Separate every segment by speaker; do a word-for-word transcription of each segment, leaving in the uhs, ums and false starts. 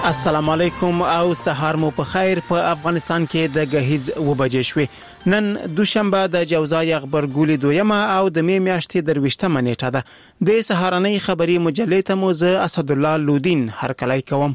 Speaker 1: السلام علیکم او سهار مو په خیر. په افغانستان کې د غهیز وبجې شوې. نن دوشنبه د جوزای خبرګولي دویمه او د می میاشتې درويشتمه نیټه ده. د سهارنۍ خبري مجلې ته مو زه اسد الله لودین هرکلی کوم.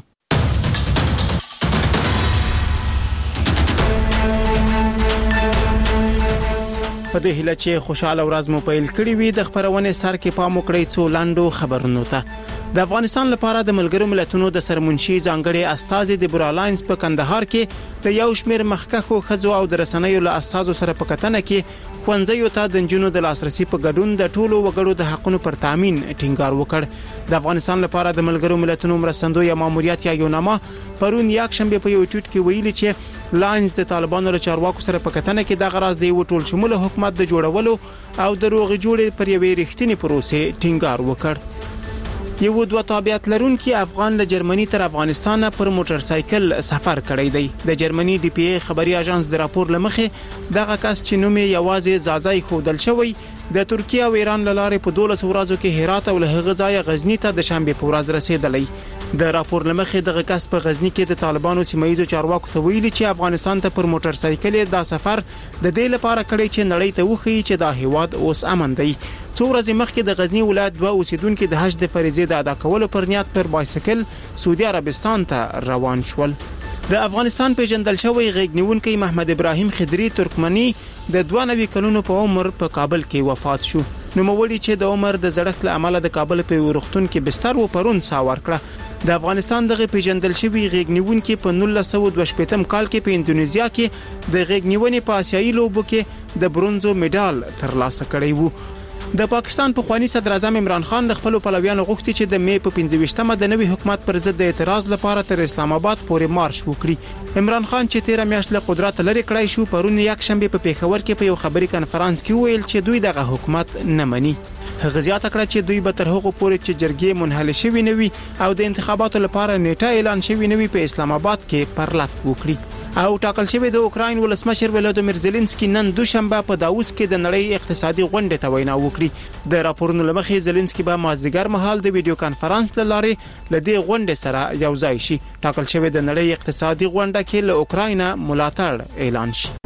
Speaker 1: په دې هیله چې خوشاله ورځ مو پیل کړی وي د خبرونه سر کې پام وکړئ څو لاندو خبرونو ته. د افغانستان لپاره د ملګرو ملتونو د سرمنشي ځانګړي استازي د برالاینز په کندهار کې د یو شمېر مخکخو خځو او د رسنیو له اساسو سره په کتنه کې خوندزیو ته د جنونو د لاسرسي په ګډون د ټولو وګړو د حقونو پر تامین ټینګار وکړ. د افغانستان لپاره د ملګرو ملتونو مرستندوی ماموریت یا یوناما پرون یک شنبه په یو ټویټ کې ویلي چې لاینز د طالبانو له چارواکو سره په کتنه کې د غرض دی ټول شموله حکومت د جوړولو او د روغ جوړې پر یوې رښتینی پروسې ټینګار وکړ. یو دوه تابعیت لرونکي افغان له جرمني تر افغانستان پر موټر سایکل سفر کړی دی. د جرمني ډي پی ای خبري اژانس د راپور لمخې دغه کس چې نوم یې یوازې زازای خودل شوی د ترکیه او ایران لاره په دولس ورځو کې هرات او له هغه ځای غزنی ته د شنبه په ورځ رسیدلی. د راپور لمخې دغه کس په غزنی کې د طالبانو سیمایي چارواکو ته ویلي چې افغانستان ته پر موټر سایکل دا سفر د دې لپاره کړی چې نړۍ ته وښیي چې دا هیواد اوس امن دی. څو ورځې مخکې د غزنی ولایت دوه اوسیدونکو د حج د فریضې د ادا کولو پر نیت پر بایسکل سعودي عربستان ته روان شول. د افغانستان پیژندل شوی غیګنیونکي محمد ابراهیم خضری ترکمنی د دوه نوي کلونو په عمر په کابل کې وفات شو. نوموړي چې د عمر د زړښت له امله د کابل په ورختون کې بستر و پرون ساور کړه. د افغانستان دغه پیژندل شوی غیګنیونکي په نولس سوه دوه شپږم کال کې په اندونیزیا کې د غیګنیونې په آسیایي لوبو کې د برونزو میډال ترلاسه کړی وو. د پاکستان په خواني صدر اعظم عمران خان د خپل پلویانو غوښتي چې د می په پنځه د نوي حکومت پر ضد د اعتراض لپاره تر اسلام آباد پورې مارش وکړي. عمران خان چې تیر میاشت له قدرت لري کړای شو پرون یک شنبه په پیښور کې په یو خبري کانفرنس کې ویل چې دوی دغه حکومت نه مني. هغه زیاته کړه چې دوی به تر هغه پورې چې جرګې منحل شوي نوي او د انتخاباتو لپاره نیټه اعلان شوي نوي په اسلام آباد کې پرلط وکړي. او ټاکل شوی د اوکراین ولسمشر ولادیمیر زيلنسکي نن دوشنبه په داووس کې د نړۍ اقتصادي غونډې ته وینا وکړي. د راپورونو لمخې زيلنسکي به مازدیګر مهال د ویډیو کانفرنس له لارې له دې غونډې سره یو ځای شي. ټاکل شوی د نړۍ اقتصادي غونډه کې له اوکراین ملاتړ اعلان شي.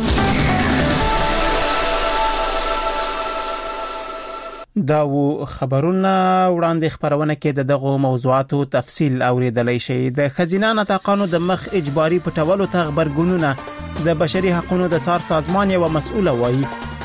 Speaker 1: دا و خبرونه وړاندې خبرونه کې د دغه موضوعاتو تفصیل اوریدلای شي. د خزینه نتاقانو د مخ اجباري پټولو ته خبرګونونه د بشري حقوقو د څار سازمان یو مسؤل وایي.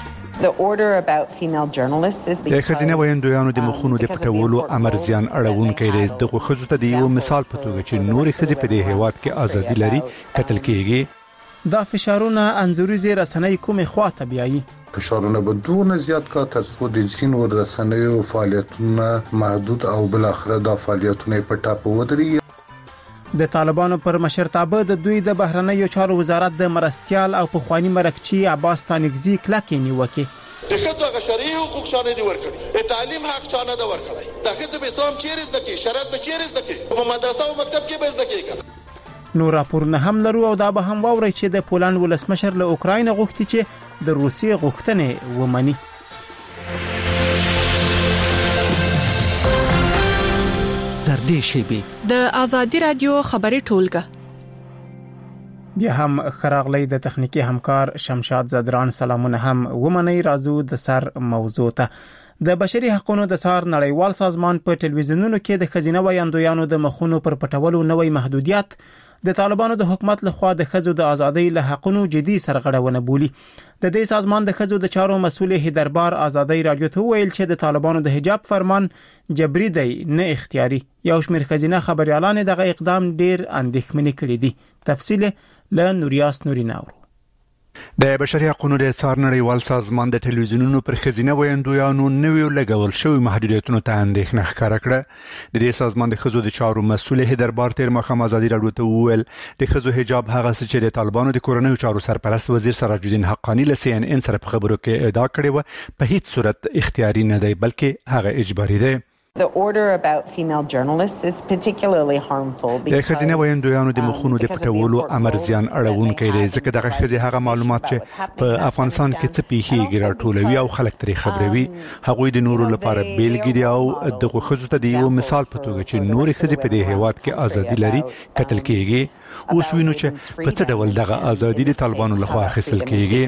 Speaker 2: د خزینه ویندویانو د مخونو د پټولو امر زیان اړونکي دی. دغه خزو ته د یو مثال په توګه چې نورې خزي په دې هیواد کې ازادي لري قتل کیږي.
Speaker 1: دا فشارونه انځوريزي رسنۍ کومه خواته بیایي.
Speaker 3: فشارونه به دونه زیات کا تر څو د چین ور رسنیو فعالیتونه محدود او بل اخره د فعالیتونو په ټاپو ودرېږي.
Speaker 1: د طالبانو پر مشرتابه د دوی د بهرنیو چارو وزارت د مرستيال او پخوانی مرکچی عباس تانگزی کلکې نیوکه.
Speaker 4: د خځو غشري حقوق شانه دي ورکړي، تعلیم حق شانه ده ورکړي. د خځو په اسلام چیرې زده کې شریعت په چیرې زده کې په مدرسه او مکتب کې به زده کې.
Speaker 1: نو راپورونه هم لرو او دا به هم واوري چې د پولند ولسمشر له اوکراین غوښتي چې د روسیې غوښتنې ومني.
Speaker 5: تر دې شی
Speaker 6: د ازادي رادیو خبري ټولګه
Speaker 1: بیا هم خراغلی د تخنیکی همکار شمشاد زدران سلامونه هم ومني. رازو د سر موضوع ته د بشري حقوقو د څار نړیوال سازمان په ټلویزیونونو کې د خزینه ویاندویانو د مخونو پر پټولو نوې محدودیت د طالبانو د حکومت لخوا د خځو د ازادۍ له حقونو جدي سرغړونه بولی. د دې سازمان د خځو د چارو مسؤل هیدربار ازادۍ رادیو ته ویل چې د طالبانو د حجاب فرمان جبري دی نه اختیاري. یو شمېر خزینه خبريالان دغه اقدام ډیر اندېښمنې کړي دي. تفصیل له نوریاس نوریناو.
Speaker 2: د بشري حقوقو د څار نړیوال سازمان د ټلویزیونونو پر خزینه ویندویانو نویو لګول شوی محدودیتونو ته اندېښنه ښکاره کړه. د دې سازمان د خزو د چارو مسؤل هیدربار تیر مخام ازادي رادیو ته وویل د خزو حجاب هغه چې د طالبانو د کورنیو چارو سرپرست وزیر سراج الدین حقانی له سی ان ان سره په خبرو کې ادعا کړې و په هیڅ صورت اختیاري نه دی بلکې هغه اجباري دی.
Speaker 7: The order about female journalists is particularly harmful
Speaker 2: د خزینه ویندویانو د مخونو د پټولو امر زیان اړونکې دی ځکه دغه خزي هغه معلومات چې په افغانستان کې څه پیښیږي راټولوي او خلک ترې خبروي. هغوی د نورو لپاره بیلګې دي او دغه خزو ته د یو مثال په توګه چې نورې خزي په دې هیواد کې ازادي لري قتل کیږي. اوس وینو چې په څه ډول دغه ازادي د طالبانو لخوا اخیستل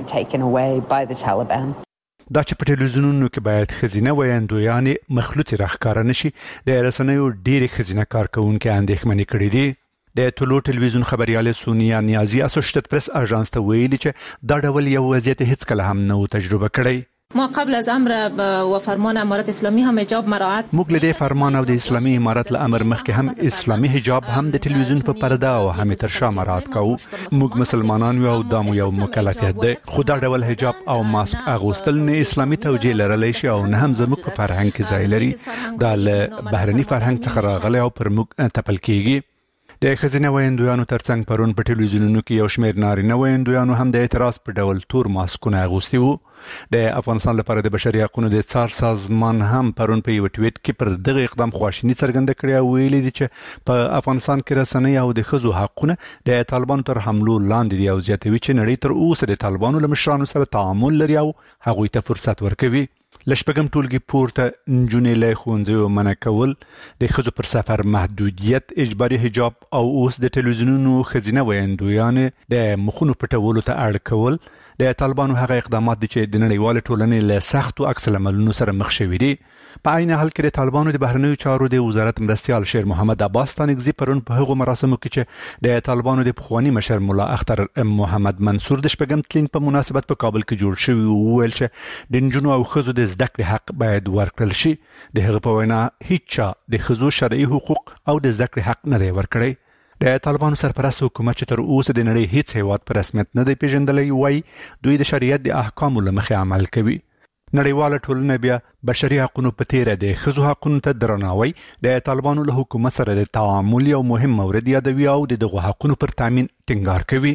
Speaker 2: کیږي. دا چې په ټلویزیونونو کې باید خزینه ویندویانې مخلوطي راښکاره نشي د رسنیو ډېرې خزینه کارکونکي اندېښمنې کړي دي. د ټولو ټلویزیون خبرياله سونیا نیازي اسوشیټډ پریس اژانس ته ویلي چې دا ډول یو وضعیت هیڅ کله هم نه تجربه کړی.
Speaker 8: ما قبل از امر و فرمان امارت اسلامی هم حجاب مراعات
Speaker 2: موږ له دې فرمان او د اسلامي امارت له امر مخکې هم اسلامي حجاب هم د ټلویزیون په پرده او هم تر شا مراعات کوو. موږ مسلمانان یو او د یو مکلفیت دی. خو دا ډول حجاب او ماسک اغوستل نه اسلامي توجیه لرلی شي او نه هم زموږ په فرهنګ کې ځای لري. دا له بهرني فرهنګ څخه راغلی او پر موږ تپل کیږي. د خزینه ویندویانو ترڅنګ پرون په ټلویزیونونو کې یو شمېر نارینه ویندویانو هم د اعتراض په ډول تور ماسکونه اغوستي وو. د افغانستان لپاره د بشري حقوقو د څار سازمان هم پرون په یو ټویټ کې پر دغه اقدام خواشینی څرګنده کړې او ویلي دي چې په افغانستان کې رسنۍ او د ښځو حقونه د طالبانو تر حملو لاندې دي او زیاتوي چې نړۍ تر اوسه د طالبانو له مشرانو سره تعامل لري او هغوی ته فرصت ورکوي. لشپږم ټولګي پورته نجونې له ښوونځیو منع کول، د ښځو پر سفر محدودیت، اجباري حجاب او اوس د ټلویزیونونو ښځینه ویندویانې د مخونو پټولو ته اړ کول د طالبانو هغه اقدامات دي چې د نړیوال ټولنې له سختو عکس العملونو سره مخ شوي دي. په عین حال کې د طالبانو د بهرنیو چارو د وزارت مرستیال شیر محمد عباس تانګزي پرون په هغو مراسمو کې چې د طالبانو د پخوانی مشر مولا اختر محمد منصور د شپږم تلین په مناسبت په کابل کې جوړ شوی وویل چې د نجونو او ښځو د زده کړې حق باید ورکړل شي. د هغه په وینا هیڅ چا د ښځو شرعي حقوق او د زده کړې حق نه دی ورکړی. د طالبانو سرپرست حکومت چې تر اوسه د نړۍ هیڅ هیواد په رسمیت نه دی پیژندلی وایي دوی د شریعت د احکامو له مخې عمل کوي. نړیواله ټولنه بیا بشري حقوقو په تیره د ښځو حقوقو ته درناوی د طالبانو له حکومت سره د تعامل یو مهم مورد یادوي او د دغو حقوقو پر تامین ټینګار کوي.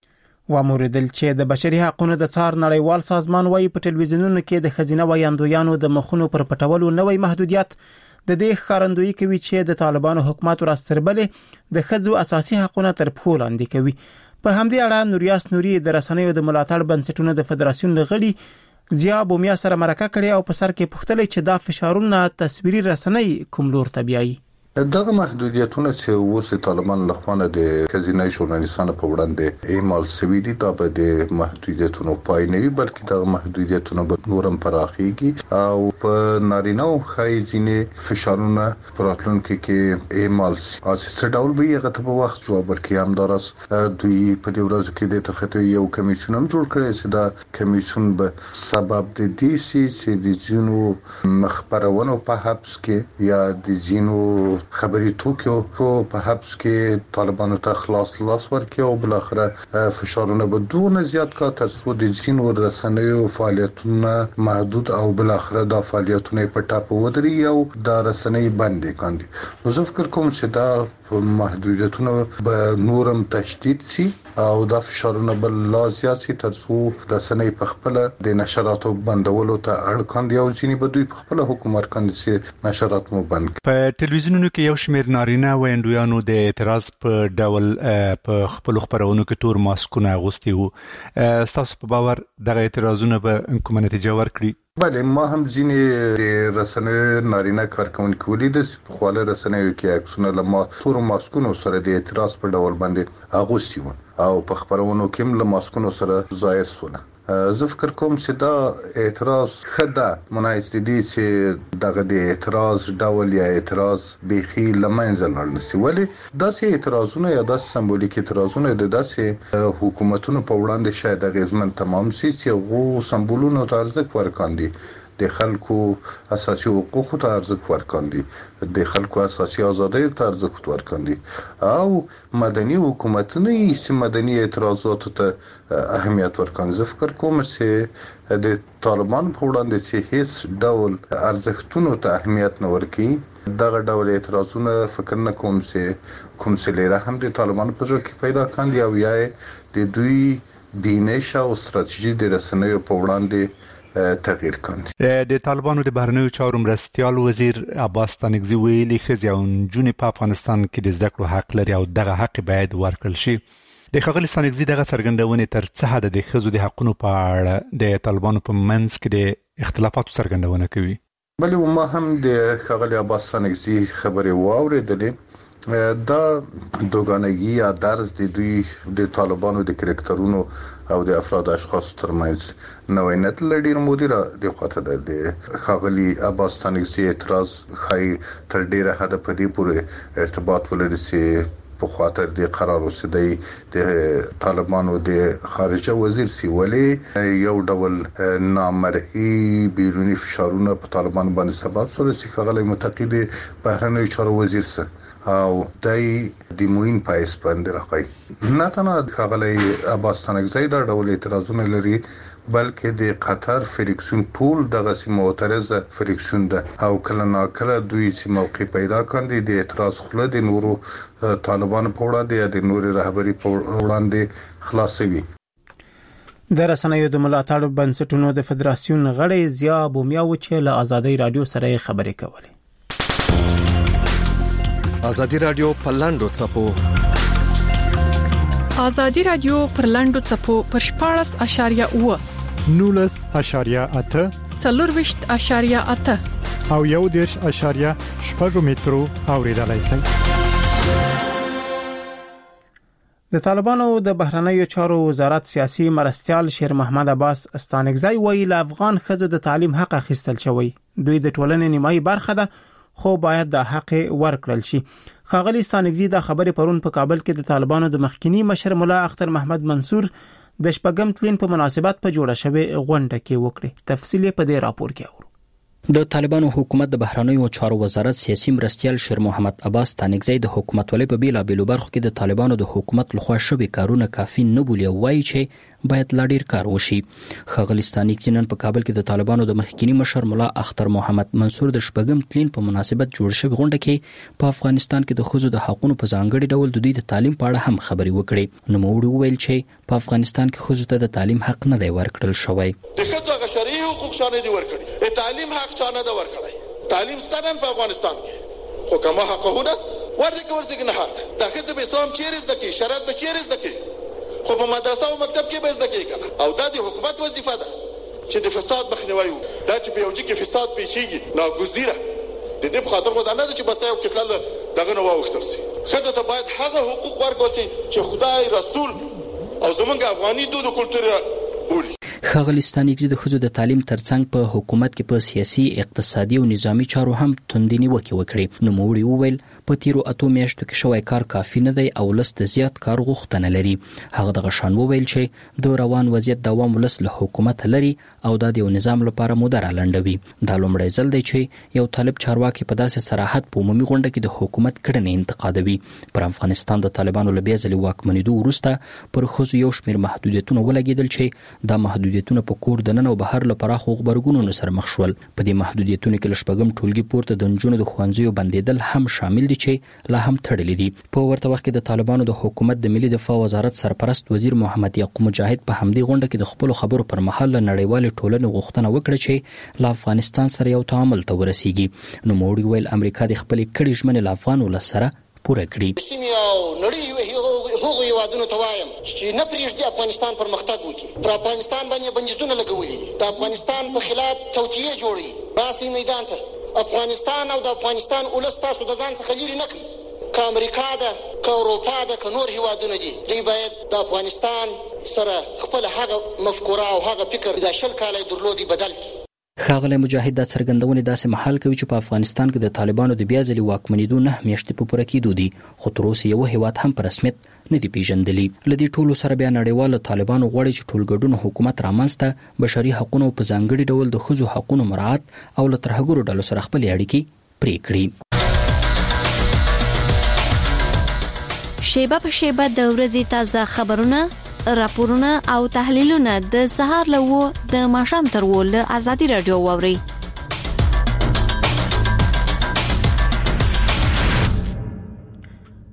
Speaker 1: واموردل چې د بشري حقوقو د څار نړیوال سازمان وايي په ټلویزیونونو کې د خزینه ویاندویانو د مخونو پر پټولو نوې محدودیت د دې ښکارندویي کوي چې د طالبانو حکومت راستربلې د ښځو اساسي حقوقو تر پښو لاندې کوي. په همدې اړه نوریاس نوري د رسنیو د ملاتړ بنسټونو د فدراسیون لغړي زیا بومیا سره مرکه کړې او په سر کې پوښتنه چې دا فشارونه تصویري رسنۍ کوم لور ته بیایي.
Speaker 3: دغه محدودیتونه چې اوس طالبان له خوا د خزینه ژورنالیستانو په وړاندې ایمال سوي دي دا به د محدودیتونو پای نه وي بلکې دغه محدودیتونه به نورم پراخیږي او په نارینه او ښځینه فشارونه پراتلونکو کې ایمال اساسي ډول به هغه ته په وخت جواب ورکړي. همداراز دوی په دې ورځو کې د تخته یو کمیسیون هم جوړ کړی چې دا کمیسیون به سبب د دې چې د جنو مخبرونو په حبس کې یا د جنو خبري توکیو په حبس کې طالبانو ته خلاص لاس ورکړي او بل اخره فشارونه به دونه زیات کا تر څو د جنو رسنیو فعالیتونه محدود او بل اخره د فعالیتونه په ټاپو ودري او د رسنۍ بندي کاندي. نو زه فکر کوم چې دا محدودیتونه به نورم تشدید سي او دا فشارونه بل لا زیات سي تر څو رسنۍ په خپل د نشراتو بندولو ته اړ کاندي او ځینې به دوی په خپل حکومت کاندي چې نشرات مو بند کړي.
Speaker 2: په ټلویزیونونو کې یو شمېر نارینه ویندویانو د اعتراض په ډول په خپل خبرونو کې تور ماسکونه اغوستي وو. تاسو په باور دغه اعتراضونه به کومه نتیجه ورکړي؟
Speaker 3: بله ما هم ځینې رسنیو نارینه کارکونکي ولیدل په خواله رسنیو کې عکسونه له ما تور ماسکونو سره د اعتراض په ډول باندې اغوستي وو او په خبرونو کې هم له ماسکونو سره ظاهر شول. زه فکر کوم چې دا اعتراض خدا مناسب دي چې دغه د اعتراض ډول یا اعتراض بيخي لمنځه لاړ نشي ولی داسې اعتراضونه یا داسې سمبولیک اعتراضونه د داسې حکومتونو په وړاندې شاید غیزمن تمام سي چې غو سمبولونو ته ارزښت ورکاندي د خلکو اساسي حقوقو ته ارزښت ورکاندي د خلکو اساسي ازادۍ ته ارزښت ورکاندي او مدني حکومتونه چې مدني اعتراضاتو ته اهمیت ورکاندي. زه فکر کوم چې د طالبان په وړاندې چې هیڅ ډول ارزښتونو ته اهمیت نه ورکړي دغه ډول اعتراضونه فکر نه کوم چې کوم څه لري هم د طالبان په ځای کې پیدا کاندي او یا د دوی بینش او ستراتیژي د رسنیو په وړاندې تغییر کاندي.
Speaker 2: د طالبانو د بهرنیو چارو مرستیال وزیر عباس ستانکزي ویلي ښځې او نجونې په افغانستان کې د زده کړو حق لري او دغه حق باید ورکړل شي. د ښاغلي ستانکزي دغه څرګندونې تر څه حده د ښځو د حقونو په اړه د طالبانو په منځ کې د اختلافاتو څرګندونه کوي.
Speaker 3: بلې ما هم د ښاغلي عباس ستانکزي خبرې واورېدلې. دا دوګانګي یا درز د دوی د طالبانو د کرکټرونو او د افراد اشخاص ترمنځ نوې نت لډیر مدیره د خاطر د خاغلی عباس ستانکزي اعتراض خای تر ډیره حد په دې پورې ارتباط ولري چې په خاطر د قرار رسیدي د طالبانو د خارجه وزیر سی ولی یو ډول نامرئی بیرونی فشارونه په طالبانو باندې سبب شول چې خاغلی متقید بهرنیو چارو وزیر سره او دای د موین پایس باندې راغی. نه تنها خاغلی عباس ستانکزي دا ډول اعتراضونه لري بلکې د قطر فریکسون ټول دغه سیمه معترضه فریکسون ده او کله ناکله دوی چې موقع پیدا کړي د اعتراض خله د نورو طالبانو په وړاندې یا د نورو رهبری په وړاندې خلاصوي.
Speaker 1: د رسنیو د ملاتړ بنسټونو د فدراسیون غړي ضیا بومیا و چې له آزادۍ رادیو سره خبرې کولې.
Speaker 9: آزادی رادیو پرلاندو چپو
Speaker 6: آزادی رادیو پرلاندو چپو پر شپاړس اشاریه اوه
Speaker 10: نولس اشاریه اته
Speaker 6: څلورویشت اشاریه اته
Speaker 10: او یو دیرش اشاریه شپږ مترو اوریدلای شئ.
Speaker 1: د طالبانو د بهرنیو چارو وزارت سیاسي مرستیال شیر محمد عباس ستانکزي ویل افغان ښځو د تعلیم حق اخیستل شوی. دوی د ټولنې نیمایي برخه ده خو باید د حق ورکړل شي. خاغلی ستانکزي د خبرې پرون په کابل کې د طالبانو د مخکنی مشر مولا اختر محمد منصور د شپږم تلین په مناسبت په جوړه شوی غونډه کې وکړي. تفصیل په دې راپور کې اورو.
Speaker 11: د طالبانو حکومت د بهرنیو چارو وزارت سیاسي مرستیال شیر محمد عباس ستانکزي د حکومت ولې په بیلا بیلو برخو کې د طالبانو د حکومت لخوا شوی کارونه کافي نه بولي وایي چې باید لا ډیر کار وشي. خاغلی ستانکزي نن په کابل کې د طالبانو د مخکنی مشر مولا اختر محمد منصور د شپږم تلین په مناسبت جوړ شوی غونډه کې په افغانستان کې د ښځو د حقوقو په ځانګړي ډول د دوی د تعلیم په اړه هم خبرې وکړې. نو موږ ویل چې په افغانستان کې ښځو ته د تعلیم حق نه دی ورکړل شوی.
Speaker 4: د ښځو هغه شرعي حقوق چانه دي ورکړي، تعلیم حق چانه ده ورکړي. تعلیم سنن په افغانستان کې خو کما حقونه ورته کورځي نه حق د ښځو په اسلام چیرې زده کی شریعت په چیرې زده کی خو په مدرسه او مکتب کې به زده کی کنه او دا د حکومت وظیفه ده چې د فساد مخنیوي دا چې په یو ځای کې فساد پیښیږي ناګزیره د دې په خاطر خدای نه چې بس یو کتل دغه نو واوښتل سي. ښځو ته باید هغه حقوق ورکړل شي چې خدای رسول او زمونږ افغاني دود او کلتور بولي.
Speaker 11: خاغلی ستانکزي د ښځو د تعلیم ترڅنګ په حکومت کې په سیاسي، اقتصادي او نظامی چارو هم توندې نیوکې وکړې. نو موږ وویل په تیرو اتو میاشتو کې شوی کار کافي نه دی او لست زیات کار غوښتنه لري. هغه د غشان وویل چې د روان وضعیت دوام ولس له حکومت لري او د یو نظام لپاره مدره لنډوي. دا لومړی ځل دی چې یو طالب چارواکي په داسې صراحت په عمومي غونډه کې د حکومت کړنې انتقادوي. پر افغانستان د طالبانو له بیا ځلې واکمنېدو وروسته پر ښځو یو شمېر محدودیتونه ولګېدل چې دا محدودیتونه په کور دننه او بهر له پراخو غبرګونونو سره مخ شول. په دې محدودیتونو کې له شپږم ټولګي پورته د نجونو د ښوونځیو بندېدل هم شامل دي چې لا هم تړلي دي. په ورته وخت کې د طالبانو د حکومت د ملي دفاع وزارت سرپرست وزیر محمد یعقوب مجاهد په همدې غونډه کې د خپلو خبرو پر مهال له نړیوالې ټولنې غوښتنه وکړه چې له افغانستان سره یو تعامل ته ورسیږي. نو موږ ویل امریکا د خپلې کړې ژمنې له افغان ولس سره پوره کړي.
Speaker 12: سیمه او نړۍ هغه یوادونه توایم چې نه پریږدي افغانستان پرمختګ وکړي. پر افغانستان باندې بندیزونه لګولي، د افغانستان په خلاف توطئه جوړي. راسي میدان ته افغانستان او د افغانستان ولس تاسو د ځان څخه لري نه کړي. که امریکا ده، که اروپا ده، که نور هیوادونه دي، دوی باید د افغانستان سره خپل هغه مفکوره او هغه فکر د شل کاله درلودي بدل کړي.
Speaker 11: خاغلی مجاهد دا څرګندونې داسې محل کوي چې په افغانستان کې د طالبانو د بیا ځلې واکمنېدو نه میاشتې په پوره کېدو دي خو تر اوسه یو هیواد هم په رسمیت نه دی پیژندلی. له دې ټولو سره بیا نړیوال طالبانو غواړي چې ټولګډون حکومت رامنځته بشري حقوقو په ځانګړي ډول د ښځو حقوقو مراعات او له ترهګرو ډلو سره خپل اړیکې پرې کړي.
Speaker 13: شیبه په شیبه د ورځې تازه خبرونه، راپورونه او تحلیلونه د سهار له و د ماښام تر و له آزادي رادیو واوري.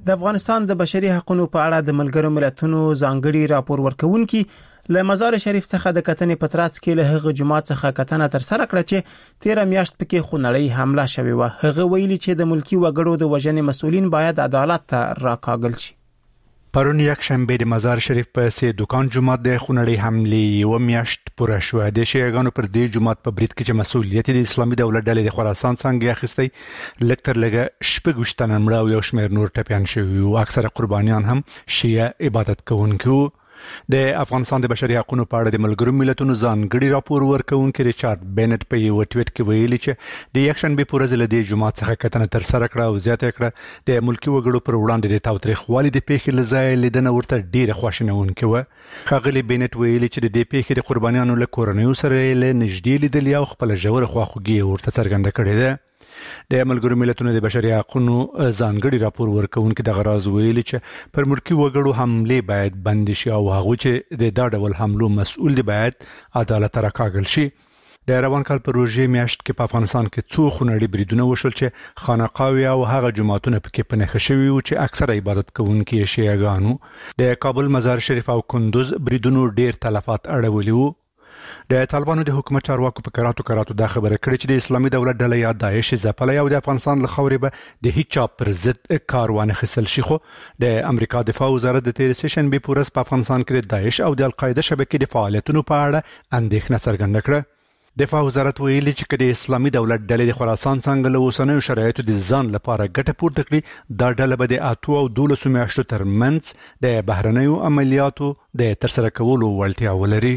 Speaker 1: د افغانستان د بشري حقوقو په اړه د ملګرو ملتونو ځانګړي راپور ورکونکي له مزار شریف څخه د کتنې پتراتس کې له هغه جماعت څخه کتنه تر سره کړه چې تیر میاشت پکې خونړی حمله شوې و. هغه ویلي چې د ملکی وګړو د وژنې مسؤلین باید عدالت ته راکاږل شي.
Speaker 2: پرون یک شنبه د مزار شریف په سه دکان جماعت د خونړی حمله و میاشت پوره شو. د شیعاګانو پر دې جماعت په برید کې چې مسؤلیت د اسلامي دولت ډلې د خراسان څنګه اخیستی لکتر لګه شپږشتن مړه او یو شمېر نور ټپيان شوي او اکثره قربانیان هم شیعه عبادت کوونکي. د افغانستان د بشري حقوقو په اړه د ملګرو ملتونو ځانګړي راپور ورکونکي ریچارډ بینټ په یو ټویټ کې ویلي چې د یک شنبه په ورځ له دې جماعت څخه کتنه تر سره کړه او زیاته کړه د ملکی وګړو پر وړاندې د تاوتریخوالي د پیښې لزای لیدنه ورته ډیره خواشینونکې و. ښاغلي بینټ ویلي چې د دې پیښې د قربانیانو له کورنیو سره له نږدې لیدل او خپل ژور خواخوږي ورته څرګنده کړې ده. د ملګرو ملتونو د بشري حقوقو ځانګړي راپور ورکونکي د غراز ویلي چې پر ملکی وګړو حمله باید بند شي او هغه چې د دا ډول حملو مسؤل دي باید عدالت راکاږل شي. د روان کال په روژې میاشت کې په افغانستان کې څو خونړي بریدونه وشول چې خانقاوي او هغه جماعتونه پکې په نښه شوي او چې اکثره عبادت کوونکي شیعاګانو د کابل مزار شریف او کندوز بریدونو ډیر تلفات اړولي وو. د طالبانو د حکومت چارواکو په کراتو کراتو دا خبره کړې چې د اسلامي دولت ډله یا داعش ځپلې او د افغانستان له خاورې به د هیڅ چا پر ضد کار ونه خستل شي. خو د امریکا دفاع وزارت د تیر سیشن به پورس په افغانستان کې د داعش او د القاعده شبکې د فعالیتونو په اړه اندېښنه څرګنده کړه. دفاع وزارت ویلي چې د اسلامي دولت ډلې د خراسان څنګه له اوسنیو شرایطو د ځان لپاره ګټه پورته کړي دا ډله به د اته او دولس میاشتو ترمنځ د بهرنیو عملیاتو د ترسره کولو وړتیا ولري.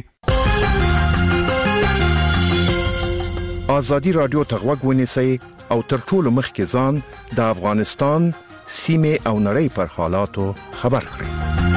Speaker 14: آزادی رادیو ته غوږ ونیسئ او تر ټولو مخکې ځان د افغانستان سیمې او نړۍ پر حالاتو خبر کړئ.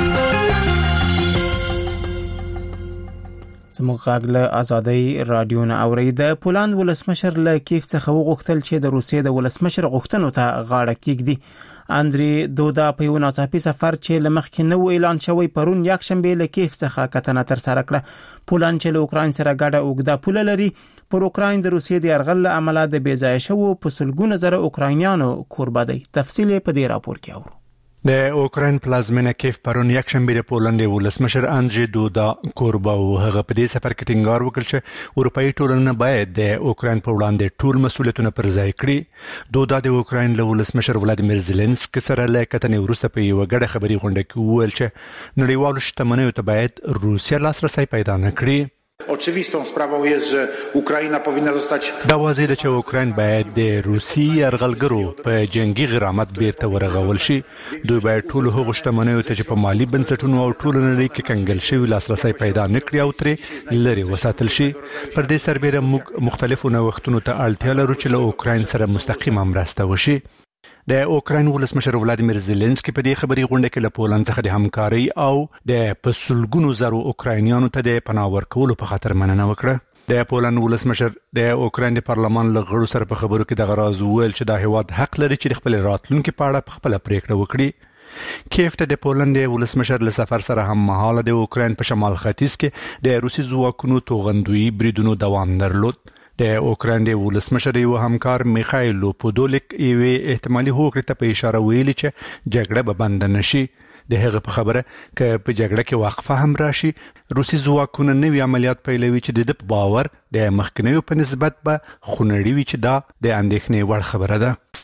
Speaker 1: زموږ غږ له آزادی رادیو نه اوري. د پولند ولسمشر له کیف څخه وغوښتل چې د روسیې د ولسمشر غوښتنو ته غاړه کېږدي. اندری دودا په یو ناڅاپي سفر چې لمخکې نو اعلان شوی پرون یک شنبه له کیف څخه کتنه تر سره کړه. پولند چې له اوکراین سره ګډه اوږده پوله لري پر اوکراین د روسیې د یرغل له امله د بې ځایه شوو په سلګونه زره اوکراینیانو کوربه دي. تفصیل په دې راپور کې اورو.
Speaker 2: د اوکراین پلازمینه کیف پرون یک شنبه د پولند ولسمشر اندری دودا کوربه او هغه په دې سفر کې ټینګار وکړ چې اروپאי ټولنه باید د اوکراین په وړاندې ټول مسؤلیتونه پر ځای کړي. دودا د اوکراین له ولسمشر ولادیمیر زيلنسکي سره له کتنې وروسته په یو غړ خبري غونډه کې وویل چې نړیوالو شتمنیو ته باید روسیا لاسرسي پیدا نکړي.
Speaker 15: Oczywistą sprawą jest, że Ukraina powinna zostać
Speaker 2: دا واضح ده چې اوکراین باید د روسي یرغلګرو په جنگي غرامت بیرته ورغول شي. دوی باید ټول هغه شتمنیو ته چې په مالی بنسټونو او ټول نړۍ کې کنګل شوی لاسرسي پیدا نکړي او ترې لري وساتل شي. پر دې سربېره موږ مختلفو نوښتونو ته اړتیا لرو چې له اوکراین سره مستقیمه مرسته وشي. د اوکراین ولسمشر ولادیمیر زيلنسکي په دې خبري غونډه کې له پولند څخه د همکاري او د پسلګونو زرو اوکراینیانو ته د پناه ورکولو په خاطر مننه وکړه. د پولند ولسمشر د اوکراین د پارلمان له غړو سره په خبرو کې د غراز ویل چې د هیواد حق لري چې خپل راتلونکو په اړه خپل پریکړه وکړي. کیف ته د پولند ولسمشر له سفر سره هم مهاله د اوکراین په شمال ختیځ کې د روسي ځواکونو توغندوی بریدونو دوام درلود. د اوکراین د ولسمشر یو همکار میخایلو پودولیک یو احتمالي هوکړه ته په اشاره ویلي چې جګړه به بند نشي. د هغه په خبره ک په جګړه کې وقفه هم راشي روسي ځواکونه نوې عملیات پیلوي چې د باور د مخکنیو په نسبت به خونړی وي چې دا د اندېښنې وړ خبره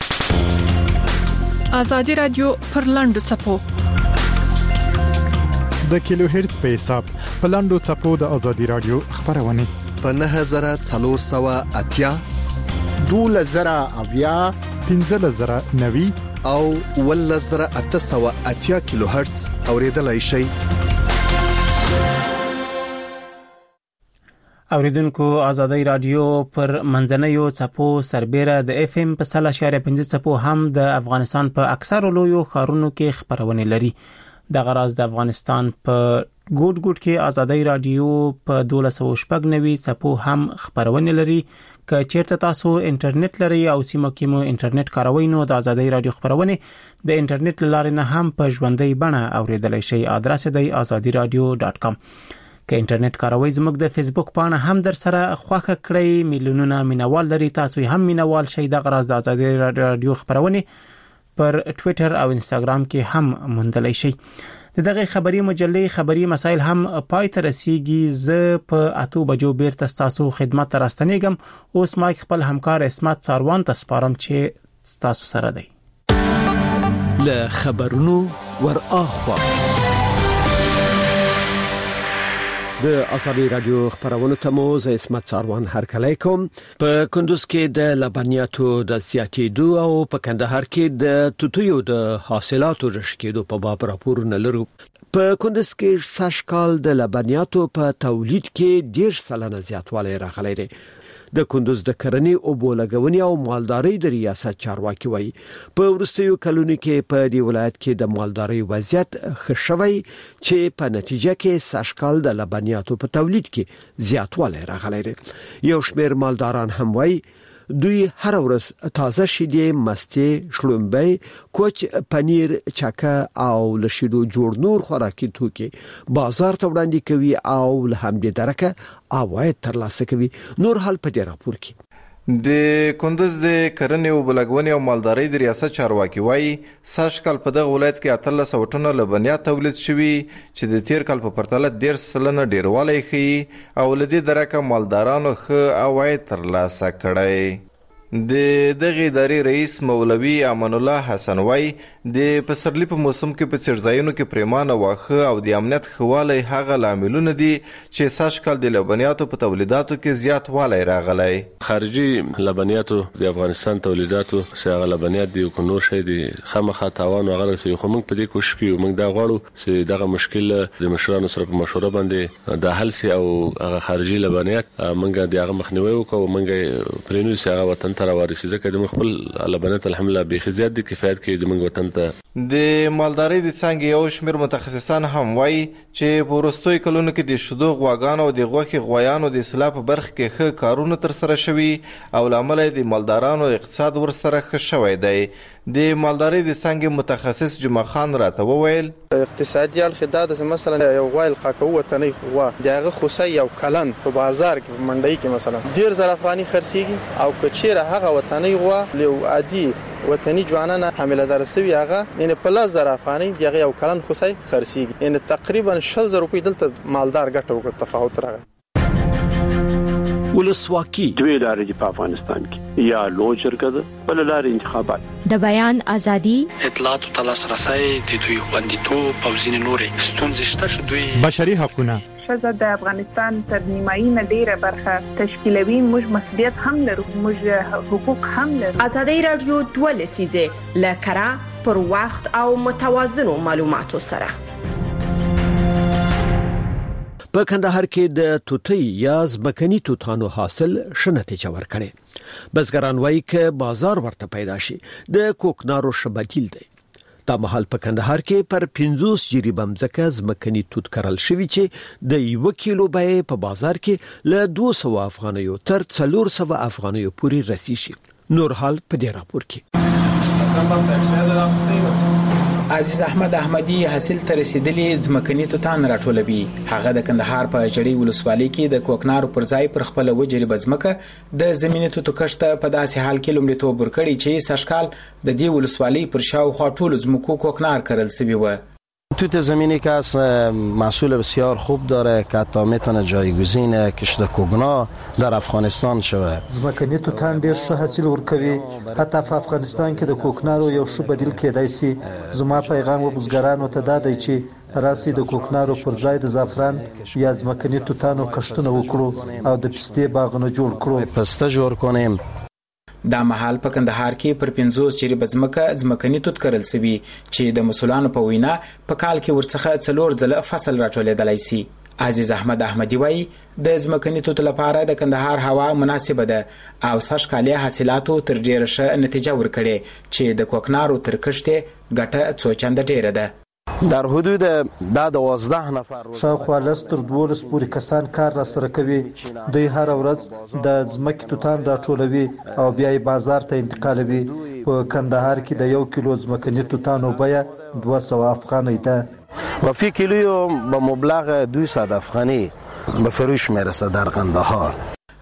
Speaker 6: ده. آزادی رادیو پر لاندو چپو
Speaker 10: د کیلو هرتز په حساب په لاندو چپو د آزادی رادیو خبرونه
Speaker 9: په نه زره څلور سوه اتیا
Speaker 16: دوله زره اویا
Speaker 10: پنځه زره نوي
Speaker 9: او ول زره اته سوه اتیا کیلو هرتز اوریدلای شي.
Speaker 1: اوریدونکو آزادی رادیو پر منځنیو چپو سربېره د اف ام په سل اشاریه پنځه چپو هم د افغانستان په اکثر لویو ښارونو کې خبرونه لري. د غراز د افغانستان په ګوټ ګوټ کې آزادی رادیو په دوله سوه شپږ نوي چپو هم خبرونه لري. که چیرته تاسو انټرنیټ لري او سیمه کې مو انټرنیټ کاروئ نو د آزادی رادیو خبرونه د انټرنیټ لارې نه هم په ژوندۍ بڼه اوریدلای شئ. ادرس دی آزادی رادیو ډاټ کام. که انټرنیټ کاروئ زموږ د فیسبوک پاڼه هم در سره خوښه کړئ. میلیونونه مینوال لري، تاسو هم مینوال شئ. د غراز د آزادی رادیو خبرونه پر ټوئیټر او انستګرام کې هم موندلای شئ. دغه خبري مجلې خبري مسایل هم پای ته رسیدي. ز په اتو بجو بیرته تاسو خدمت راستنیږم. اوس ما خپل همکار اسمت ساروان ته سپارم چې تاسو سره دی.
Speaker 5: له خبرونو ور اخوا
Speaker 17: د ازادي رادیو خبرونو ته مو زه اسمت ساروان هرکلی کوم. په کندوز کې د لبنیاتو د زیاتېدو او په کندهار کې د توتیو د حاصلاتو رشکېدو په باب راپورونه لرو. په کندوز کې سږ کال د لبنیاتو په تولید کې ډېر سلنه زیاتوالی راغلی دی. د کندوز د کرنې او بولګونی او مالدارۍ د ریاست چارواکي وایي په ورستیو کلونو کې په دی ولایت کې د مالدارۍ وضعیت ښه شوی چې په نتیجه کې سږ کال د لبنیاتو په تولید کې زیاتوالی راغلی دی. یو شمېر مالداران هم وایي دوی هر ورځ تازه شیدې، مستې، شړومبۍ، کوچ، پنیر، چکه او لشیدو جوړ نور خوراکي توکي بازار ته وړاندې کوي او له همدې درکه عواید ترلاسه کوي. نور حال په دې راپور کې
Speaker 18: د کندوز د کرنې او بلګونی او مالدارۍ د ریاست چارواکي وایي سږ کال په دغه ولایت کې اتلس سوه ټنه لبنیات تولید شوي چې د تیر کال په پرتله دېرش سلنه ډیروالی ښیي او له دې درکه مالدارانو ښه عواید ترلاسه کړی. د دغه ادارې رئیس مولوي امان الله حسن وایي د پسرلي په موسم کې په څړځایونو کې پریمانه واښه او د امنیت ښهوالی هغه لاملونه دي چې سږ کال د لبنیاتو په تولیداتو کې زیاتوالی راغلی.
Speaker 19: خارجي لبنیاتو د افغانستان تولیداتو چې هغه لبنیات دي او نور شی دي خامخا تاوان هغه رسوي، خو موږ په دې کوشش کوو، موږ دا غواړو چې دغه مشکل د مشرانو سره په مشوره باندې د حل سي او هغه خارجي لبنیات موږ د هغه مخنیوي وکړو، موږ پرېنو چې هغه وطن ته راوارسي ځکه د خپل لبنیات الحمدلله بېخي زیات دي کفایت کوي د موږ وطن ته.
Speaker 18: د مالدارۍ د څانګې یو شمېر متخصصان هم وایي چې په وروستیو کلونو کې د شیدو غواګانو او د غوښې غویانو د اصلاح په برخه کې ښه کارونه ترسره شوي او له امله د مالدارانو اقتصاد ورسره ښه شوی دی. د مالدارۍ د څانګې متخصص جمعه خان راته وویل
Speaker 20: اقتصادي اړخ دا د مثلا یو غوی القاکو وطني غوا دغه خوسي یو کلن په بازار کې په منډي کې مثلا ډیر زر افغاني خرڅيږي او کچيره هغه وطني غوا له عادي وطني جوانانه حامله درسوي هغه یعنی په لاس زر افغاني دغه یو کلن خوسي خرڅيږي یعنی تقریبا شل زر روپۍ دلته مالدار ګټه وکړ تفاوت راغی.
Speaker 17: ولسواکي
Speaker 21: دوی لارې په افغانستان کې یا لوی جرګه ده بل لارې انتخابات
Speaker 22: د بیان ازادي
Speaker 23: اطلاعات او لاسرسي د دوی خوندیتوب او ځینې نورې ستونزې شته چې دوی
Speaker 10: بشري حقوقونه
Speaker 24: ښځه د افغانستان تر نیمایي نه ډیره برخه تشکیلوي. موږ مسؤلیت هم لرو، موږ حقوق هم لرو.
Speaker 25: ازادي رادیو دوه لسیزه لکرا پر وخت او متوازنو معلوماتو سره.
Speaker 17: په کندهار کې د توتی یا ځمکني توتانو حاصل ښه نتیجه ورکړي. بزګران وایي چې بازار ورته پیدا شي د کوکنارو ښه بدیل دی. دا مهال په کندهار کې پر پنځوس جریبه ځمکه ځمکني توت کرل شوي چې د یو کیلو بیه په بازار کې له دوه سوه افغانیو تر څلور سوه افغانیو پورې رسیږي. نور حال په دې راپور کې
Speaker 26: عزیز احمد احمدی حاصل ته رسیدلی ځمکني توتان راټولوي. هغه د کندهار په جړی ولسوالۍ کې د کوکنارو پر ځای پر خپل وجري بزمکه د زمینی توتو کښت په داسې حال کې لومړیتوب ورکړي چې سشکال د دې ولسوالۍ پر شاوخوا ټول ځمکو کوکنار کرل شوی و.
Speaker 27: توت زمینی که از محصول بسیار خوب داره که حتی میتونه جایگزین کشت کوگنا در افغانستان شود.
Speaker 28: ځمکني توتان ډیر ښه حاصل ورکوي، حتی په افغانستان کې د کوکنارو یو ښه بدیل کېدای شي. زما پیغام و بزګرانو ته دا دی چې راسي د کوکنارو پر ځای د زعفران یا ځمکني توتانو کښتونه وکړو او د پستې باغونه جوړ کړو.
Speaker 27: پسته جوړ کنیم.
Speaker 26: دا محل په کندهار کې پر پنځوس جریبه ځمکه ځمکني توت کرل شوی چې د مسولانو په وینا په کال کې ورڅخه څلور ځله فصل راټولېدلای شي. عزیز احمد احمدی وایي د ځمکني توت لپاره د کندهار هوا مناسبه ده او سږ کال حاصلاتو تر ډیره ښه نتیجه ورکړي چې د کوکنارو تر کښته ګټه څو چنده ډیره ده.
Speaker 27: در حدود دا دوازده نفر
Speaker 28: شاوخوا لس تر دولس پورې کسان کار را سره کوي. دوی هر ورځ د ځمکې توتان راټولوي او بیا یې بازار ته انتقالوي. په کندهار کې د یو کیلو ځمکني توتانو بیه دوه سوه افغانۍ ده
Speaker 27: و فی کیلو به مبلغ دویست افغانی به فروش میرسه در قندهار.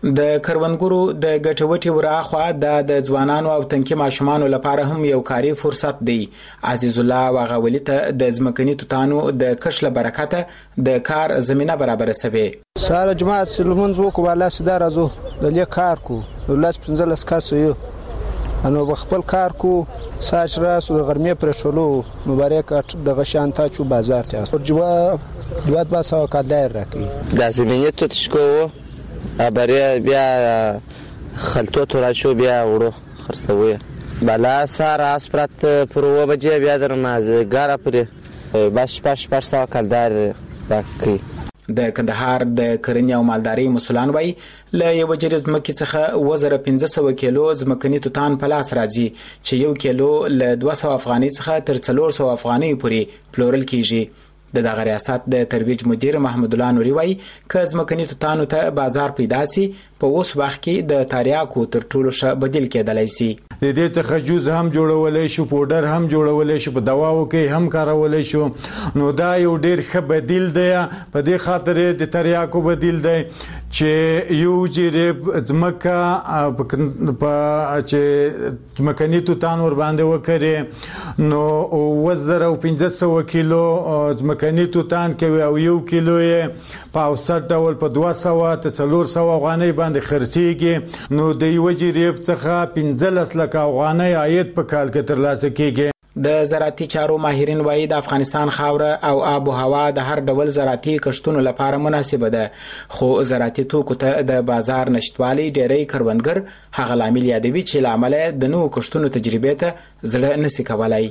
Speaker 26: د کروندګرو د ګټوټي وراخوا د ځوانانو او تنکي ماشومانو لپاره هم یو کاري فرصت دی. عزیز الله واغولی ته د ځمکني توتانو د کښ له برکته د کار زمينه برابر سوي.
Speaker 3: ساره جماعت سلمون زو کو والا سدار ازو د لې کار کو لاس پنځلس کاسو یو انو بخپل کار کو ساش راس او غرمه پر شلو مبارک د غشانتا چو بازار ته جواب دوات با سو کادر راکی
Speaker 4: د زمینه تو تشکو ابریا بیا خلطو تو را شو بیا ورو خرڅوي بالا سار اسپرت پر و بجې بیا در مازګار پر باش پاش پر سو کادر راکی.
Speaker 26: د کندهار د کرنې او مالدارۍ مسولان وای له یو جریز مکه څخه وزره پنځه سوه کیلو ځمکني توتان په لاس راځي چې یو کیلو له دوه سوه افغانۍ څخه تر څلور سوه افغانۍ پورې پلورل کیږي. د دغه ریاست د ترویج مدیر محمد الله نوري وای ک ځمکني توتانو ته بازار پیدا سي په اوس وخت کې د تاریاکو تر ټولو ښه بدیل کېدلای سي.
Speaker 7: د دې څخه جوز هم جوړولای شو، پودر هم جوړولای شو، په دواو کې هم کارولای شو. نو دا یو ډیر ښه بدیل دی. په دې خاطر د تاریاکو بدیل دی چې یو جریب ځمکه په چې ځمکني توتان ور باندې وکړي نو وزره او پنځه سوه کیلو ځمکني توتان کوي او یو کیلو یې په اوسط ډول په دوه سوه ته څلور سوه افغانۍ باندې خرڅيږي. نو د یو جریب څخه پنځلس لکه افغانۍ عاید په کال کې ترلاسه کیږي.
Speaker 26: د زراعتي چارو ماهرین وایي د افغانستان خاوره او آب او هوا د هر ډول زراعتي کښتونو لپاره مناسبه ده، خو زراعتي توکو ته د بازار نشټوالي ډېری کروندګر هغه لامل یادوي چې لامل د نوو کښتونو تجربې ته زړه نسی کولای.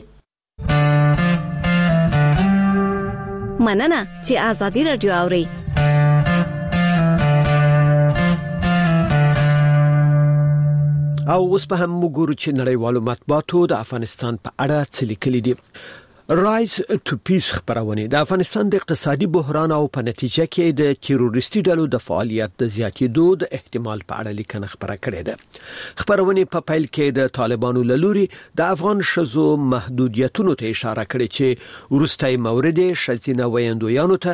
Speaker 8: مننه چې آزادي رادیو اوري.
Speaker 17: او اوس په هم وګورو چې نړیوالو مطبوعاتو د افغانستان په اړه څه لیکلي دي. رایز ټو پیس خبرونه د افغانستان د اقتصادي بحران او په نتیجه کې د تروریستي ډلو د فعالیت د زیاتېدو د احتمال په اړه لیکنه خبره کړې ده. خبرونه په پیل کې د طالبانو لوري د افغان شذو محدودیتونو ته اشاره کړې چې ورستۍ مورد شذینه ویندویانو ته